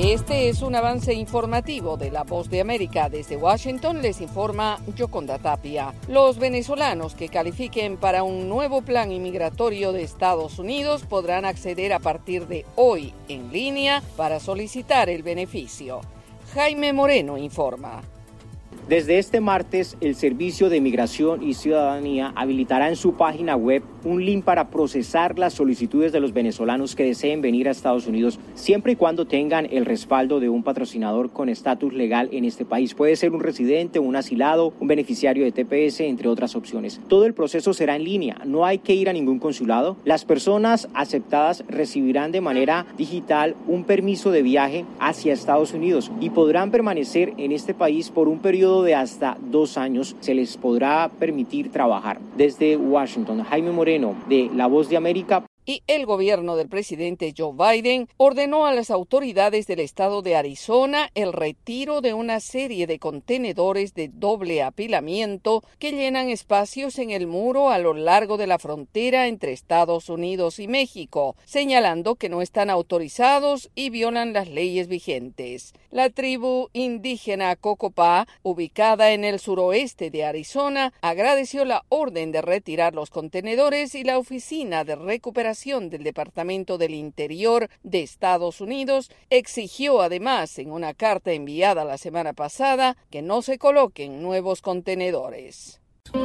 Este es un avance informativo de La Voz de América. Desde Washington les informa Yoconda Tapia. Los venezolanos que califiquen para un nuevo plan inmigratorio de Estados Unidos podrán acceder a partir de hoy en línea para solicitar el beneficio. Jaime Moreno informa. Desde este martes, el Servicio de Migración y Ciudadanía habilitará en su página web un link para procesar las solicitudes de los venezolanos que deseen venir a Estados Unidos, siempre y cuando tengan el respaldo de un patrocinador con estatus legal en este país. Puede ser un residente, un asilado, un beneficiario de TPS, entre otras opciones. Todo el proceso será en línea, no hay que ir a ningún consulado. Las personas aceptadas recibirán de manera digital un permiso de viaje hacia Estados Unidos y podrán permanecer en este país por un periodo de hasta 2 años. Se les podrá permitir trabajar. Desde Washington, Jaime Moreno, de La Voz de América. Y el gobierno del presidente Joe Biden ordenó a las autoridades del estado de Arizona el retiro de una serie de contenedores de doble apilamiento que llenan espacios en el muro a lo largo de la frontera entre Estados Unidos y México, señalando que no están autorizados y violan las leyes vigentes. La tribu indígena Cocopah, ubicada en el suroeste de Arizona, agradeció la orden de retirar los contenedores y la Oficina de Recuperación del Departamento del Interior de Estados Unidos exigió además en una carta enviada la semana pasada que no se coloquen nuevos contenedores.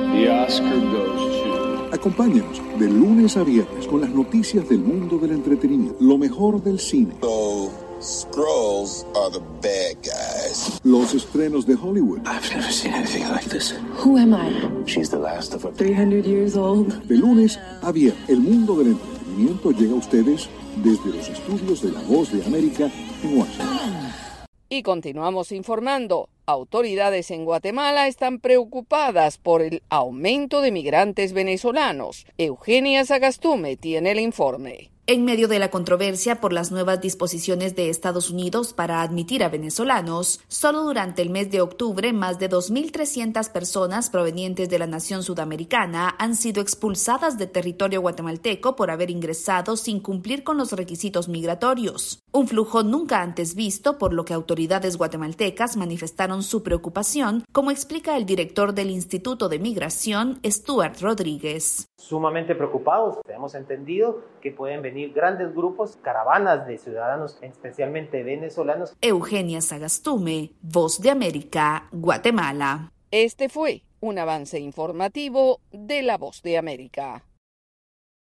Acompáñanos de lunes a viernes con las noticias del mundo del entretenimiento, lo mejor del cine. Skrulls are the bad guys. Los estrenos de Hollywood. I've never seen anything like this. Who am I? She's the last of her. 300 years old. De lunes a viernes, el mundo del entretenimiento llega a ustedes desde los estudios de La Voz de América en Washington. Y continuamos informando. Autoridades en Guatemala están preocupadas por el aumento de migrantes venezolanos. Eugenia Sagastume tiene el informe. En medio de la controversia por las nuevas disposiciones de Estados Unidos para admitir a venezolanos, solo durante el mes de octubre más de 2.300 personas provenientes de la nación sudamericana han sido expulsadas de territorio guatemalteco por haber ingresado sin cumplir con los requisitos migratorios. Un flujo nunca antes visto, por lo que autoridades guatemaltecas manifestaron su preocupación, como explica el director del Instituto de Migración, Stuart Rodríguez. Sumamente preocupados. Hemos entendido que pueden venir grandes grupos, caravanas de ciudadanos, especialmente venezolanos. Eugenia Sagastume, Voz de América, Guatemala. Este fue un avance informativo de La Voz de América.